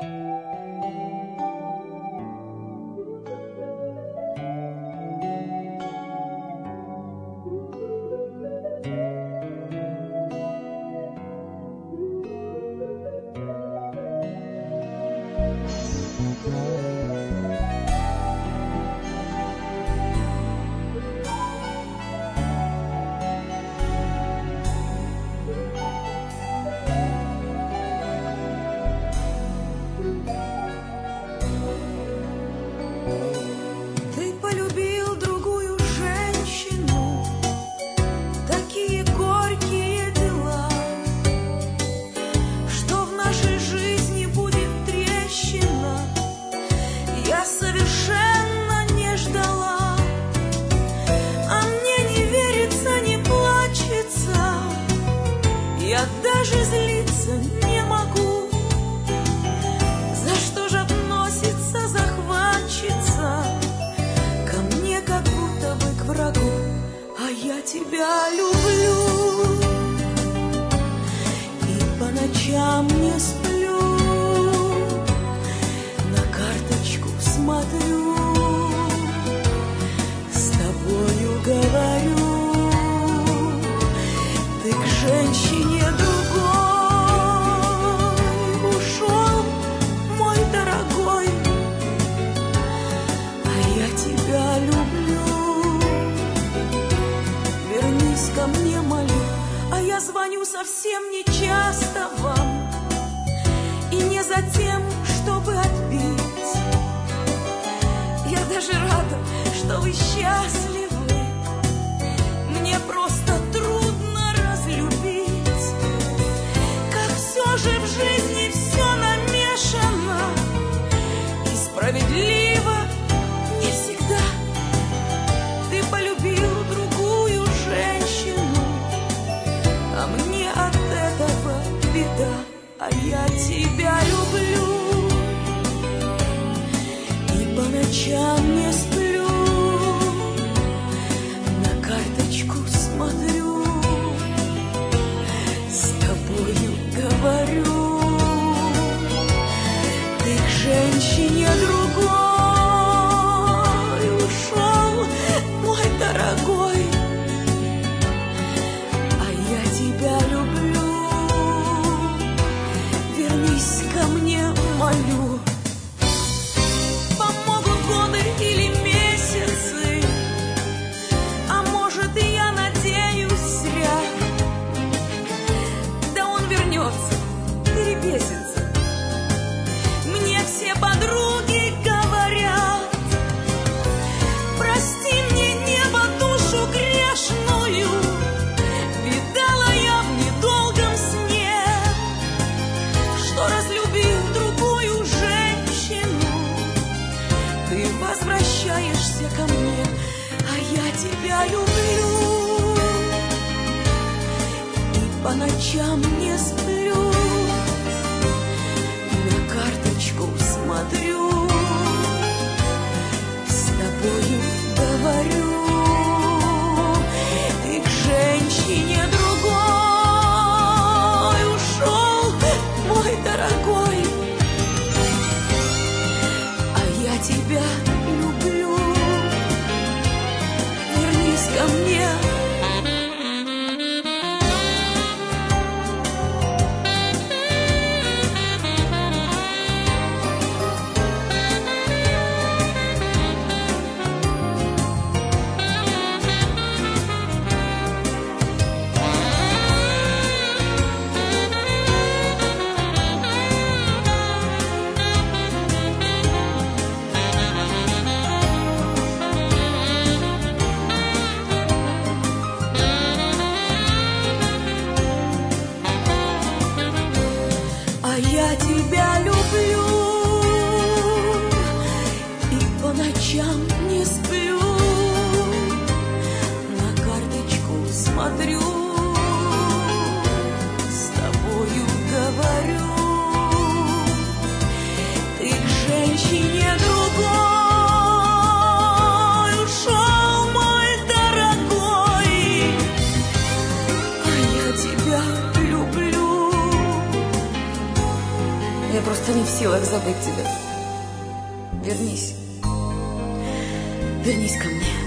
Даже злиться не могу. За что же относится захватчица ко мне, как будто бы к врагу? А я тебя люблю и по ночам не сплю, на карточку смотрю, с тобою говорю. Ты к женщине другой ушел, мой дорогой, а я тебя люблю. Вернись ко мне, молю, а я звоню совсем не часто вам, и не за тем, чтобы отбить. Я даже рада, что вы счастливы, мне просто трудно разлюбить. Как все же в жизни все намешано, и справедливо не всегда. Ты полюбил другую женщину, а мне от этого беда. А я тебя люблю и по ночам не сплю, на карточку смотрю, с тобою говорю. Ты к женщине другой ушел, мой дорогой, а я тебя люблю. Вернись ко мне, молю. Помогут годы или месяцы, а может и я надеюсь зря. Да он вернется, перебесится. Мне все подруги говорят: прости мне, небо, душу грешную, видала я в недолгом сне, что разлюбил другую женщину. Ты возвращаешься ко мне, а я тебя люблю и по ночам не сплю, на карточку смотрю, с тобою говорю. Ты к женщине другой ушел, мой дорогой, а я тебя люблю. Вернись ко мне. А я тебя люблю и по ночам не сплю, на карточку смотрю, с тобою говорю. Ты к женщине другой ушел, мой дорогой, а я тебя люблю. Я просто не в силах забыть тебя. Вернись. Вернись ко мне.